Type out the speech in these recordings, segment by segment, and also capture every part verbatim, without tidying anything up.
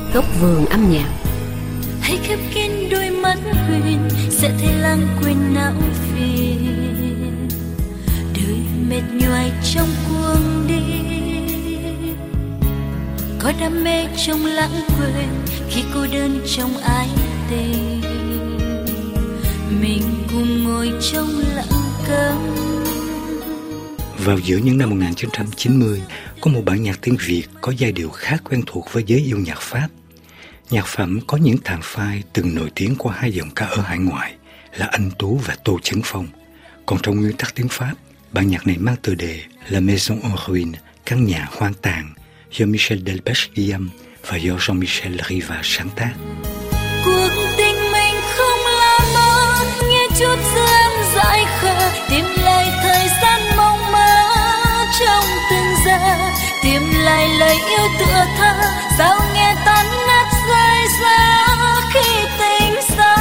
Góc vườn âm nhạc. Hãy khép kín đôi mắt huyền, sẽ thấy lãng quên não phiền. Đời mệt nhoài trong cuồng đi, có đam mê trong lãng quên khi cô đơn trong ái tình. Mình cùng ngồi trong lặng câm. Vào giữa những năm một nghìn chín trăm chín mươi, có một bản nhạc tiếng Việt có giai điệu khá quen thuộc với giới yêu nhạc Pháp. Nhạc phẩm có những tàn phai từng nổi tiếng qua hai giọng ca ở hải ngoại là Anh Tú và Tô Chấn Phong. Còn trong nguyên tắc tiếng Pháp, bản nhạc này mang tựa đề La Maison en Ruine, căn nhà hoang tàn, do Michel Delpech ghi âm và do Jean-Michel Riva sáng tác. Cuộc tình mình không là mơ, nghe chút dư em dại khờ, tìm lại thời gian mong mơ trong từng giờ, tìm lại lời yêu tựa thơ, sao nghe tan nát rơi ra khi tình xa.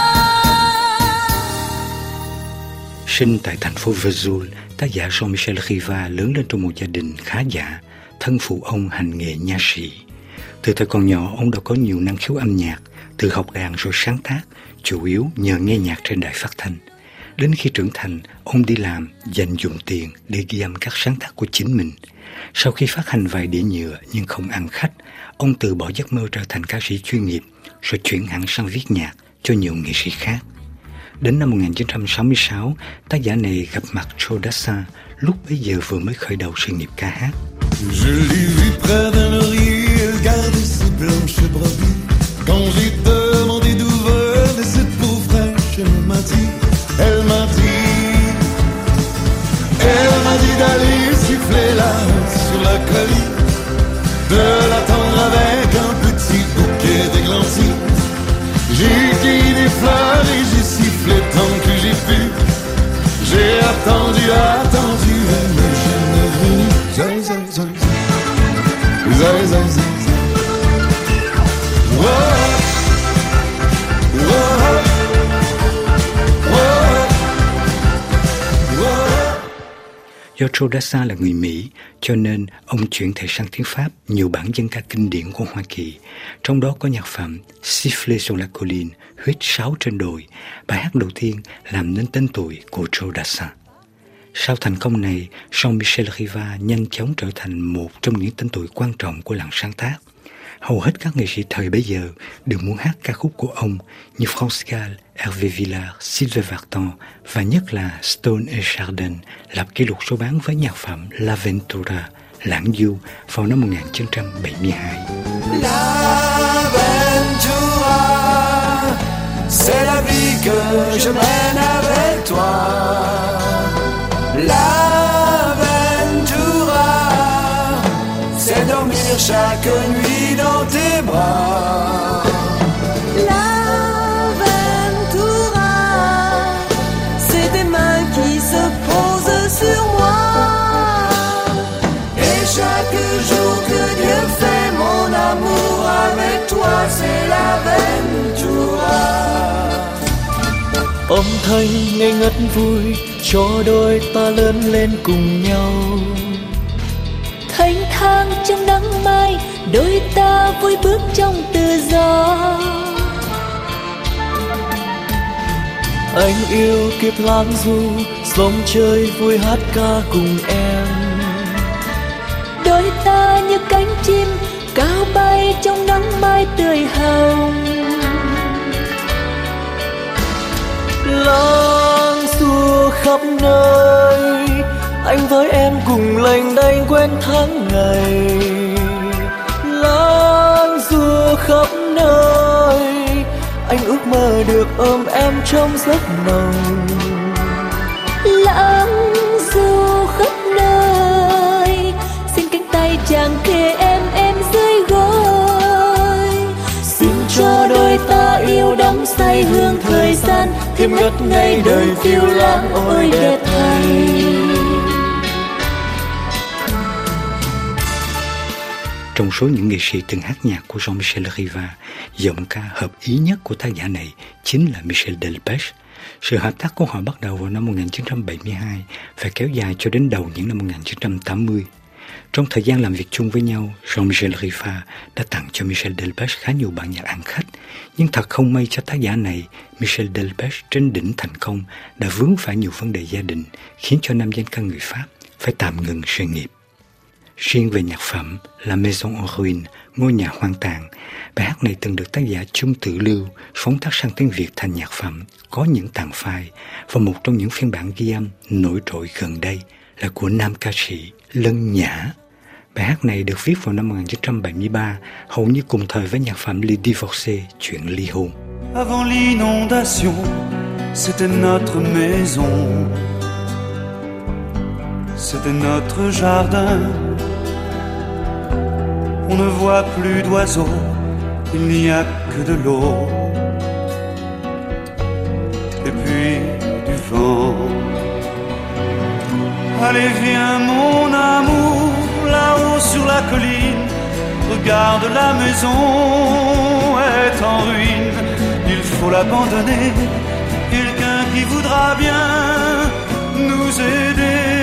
Sinh tại thành phố Vesoul, tác giả Jean-Michel Riva lớn lên trong một gia đình khá giả, thân phụ ông hành nghề nha sĩ. Từ thời còn nhỏ, ông đã có nhiều năng khiếu âm nhạc, từ học đàn rồi sáng tác, chủ yếu nhờ nghe nhạc trên đài phát thanh. Đến khi trưởng thành, ông đi làm, dành dụm tiền để ghi âm các sáng tác của chính mình. Sau khi phát hành vài đĩa nhựa nhưng không ăn khách, ông từ bỏ giấc mơ trở thành ca sĩ chuyên nghiệp, rồi chuyển hẳn sang viết nhạc cho nhiều nghệ sĩ khác. Đến năm một nghìn chín trăm sáu mươi sáu, tác giả này gặp mặt Joe Dassin, lúc bấy giờ vừa mới khởi đầu sự nghiệp ca hát. Je l'ai vu près d'un laurier, elle gardait ses blanches brebis. Quand j'ai demandé d'où venait cette peau fraîche, elle m'a dit, elle m'a dit, elle m'a dit d'aller siffler là sur la colline, de l'attendre avec un petit bouquet d'églantis. J'ai cueilli des fleurs et j'ai sifflé tant que j'ai pu. J'ai attendu, attendu, elle n'est jamais venue. Zoi, zoi, zoi, zoi, zoi, zoi, zoi. Whoa, whoa, whoa, whoa. Do Joe Dassin là người Mỹ, cho nên ông chuyển thể sang tiếng Pháp nhiều bản dân ca kinh điển của Hoa Kỳ, trong đó có nhạc phẩm Siffler sur la colline, huyết sáo trên đồi, bài hát đầu tiên làm nên tên tuổi của Joe Dassin. Sau thành công này, Jean-Michel Riva nhanh chóng trở thành một trong những tên tuổi quan trọng của làng sáng tác. Hầu hết các nghệ sĩ thời bấy giờ đều muốn hát ca khúc của ông như France Gall, Hervé Villard, Sylvain Vartan và nhất là Stone et Chardin lập kỷ lục số bán với nhạc phẩm L'Avventura, Lãng Du vào năm một nghìn chín trăm bảy mươi hai. L'Avventura, c'est la vie que je mène avec toi. L'Avventura, c'est dormir chaque nuit dans tes bras. L'Avventura, c'est des mains qui se posent sur moi. Et chaque jour que Dieu fait mon amour avec toi, c'est l'Avventura. Âm thanh ngây ngất vui cho đôi ta lớn lên cùng nhau. Thênh thang trong nắng mai, đôi ta vui bước trong tự do. Anh yêu kiếp lãng du, sông chơi vui hát ca cùng em. Đôi ta như cánh chim cao bay trong nắng mai tươi hồng. Lãng du khắp nơi, anh với em cùng lênh đênh quên tháng ngày. Lãng du khắp nơi, anh ước mơ được ôm em trong giấc nồng. Lãng du khắp nơi, xin cánh tay chàng kề em em dưới gối. Xin cho đôi ta yêu đắm say hương thời gian, thêm ngất ngây đời phiêu lãng ôi đẹp thay. Trong số những nghệ sĩ từng hát nhạc của Jean-Michel Riva, giọng ca hợp ý nhất của tác giả này chính là Michel Delpech. Sự hợp tác của họ bắt đầu vào năm một nghìn chín trăm bảy mươi hai và kéo dài cho đến đầu những năm một nghìn chín trăm tám mươi. Trong thời gian làm việc chung với nhau, Jean-Michel Rivard đã tặng cho Michel Delpech khá nhiều bản nhạc ăn khách. Nhưng thật không may cho tác giả này, Michel Delpech trên đỉnh thành công đã vướng phải nhiều vấn đề gia đình, khiến cho nam danh ca người Pháp phải tạm ngừng sự nghiệp. Riêng về nhạc phẩm La Maison en Ruine, ngôi nhà hoang tàn, bài hát này từng được tác giả Chung Tử Lưu phóng tác sang tiếng Việt thành nhạc phẩm có những tàn phai, và một trong những phiên bản ghi âm nổi trội gần đây là của nam ca sĩ Lân Nhã. Bài hát này được viết vào năm một nghìn chín trăm bảy mươi ba, hầu như cùng thời với nhạc phẩm Les Divorcés, chuyện ly hôn. Avant l'inondation, c'était notre maison, c'était notre jardin. On ne voit plus d'oiseaux, il n'y a que de l'eau et puis du vent. Allez viens mon amour, là-haut sur la colline, regarde la maison est en ruine, il faut l'abandonner, quelqu'un qui voudra bien nous aider.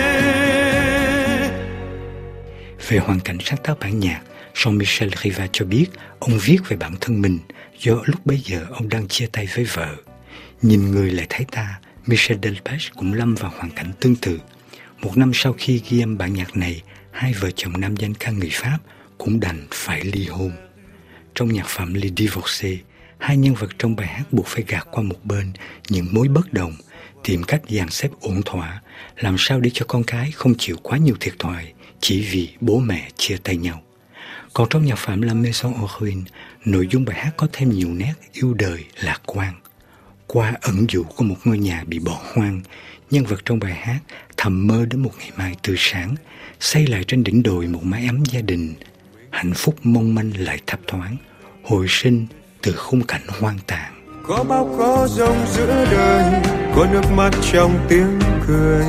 Về hoàn cảnh sáng tác bản nhạc, Jean-Michel Rivard cho biết ông viết về bản thân mình do lúc bấy giờ ông đang chia tay với vợ. Nhìn người lại thấy ta, Michel Delpech cũng lâm vào hoàn cảnh tương tự. Một năm sau khi ghi âm bản nhạc này, hai vợ chồng nam danh ca người Pháp cũng đành phải ly hôn. Trong nhạc phẩm Les Divorcés, hai nhân vật trong bài hát buộc phải gạt qua một bên những mối bất đồng, tìm cách dàn xếp ổn thỏa, làm sao để cho con cái không chịu quá nhiều thiệt thòi chỉ vì bố mẹ chia tay nhau. Còn trong nhạc phẩm La Maison en Ruine, nội dung bài hát có thêm nhiều nét yêu đời lạc quan. Qua ẩn dụ của một ngôi nhà bị bỏ hoang, nhân vật trong bài hát thầm mơ đến một ngày mai tươi sáng, xây lại trên đỉnh đồi một mái ấm gia đình. Hạnh phúc mong manh lại thấp thoáng, hồi sinh từ khung cảnh hoang tàn. Có bao có rông giữa đời, có nước mắt trong tiếng cười,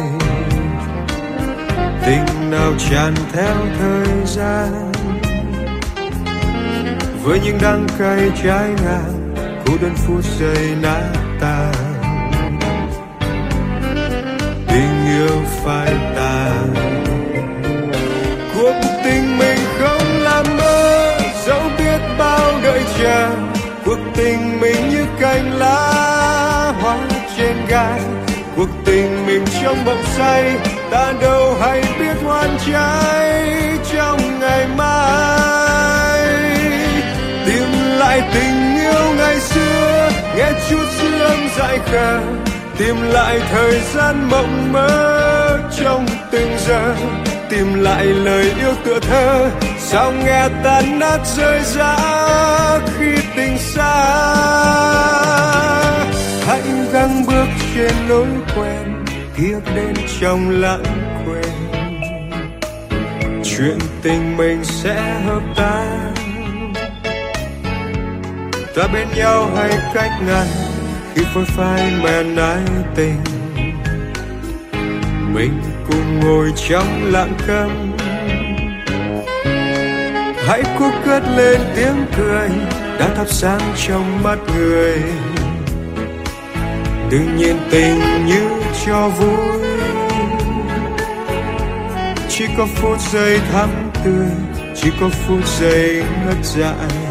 tình nào tràn theo thời gian, với những đắng cay trái ngang, cô đơn phút giây nát tan. Tình yêu phai tàn, cuộc tình mình không làm mơ, dẫu biết bao đợi chờ. Cuộc tình mình như cành lá hoa trên gai, cuộc tình mình trong bóng say, ta đâu hay biết hoan trái trong ngày mai. Tìm lại tình yêu ngày xưa, nghe chút dư âm dại khờ, tìm lại thời gian mộng mơ trong từng giờ, tìm lại lời yêu tựa thơ, sao nghe tan nát rơi rã khi tình xa. Hãy gắng bước trên lối quen, tiếc đến trong lãng quên, chuyện tình mình sẽ hợp tan. Ta bên nhau hay cách ngăn, khi phôi phai màn ái tình, mình cùng ngồi trong lặng câm. Hãy cố cất lên tiếng cười đã thắp sáng trong mắt người, đừng nhìn tình như cho vui, chỉ có phút giây thắm tươi, chỉ có phút giây ngất dại.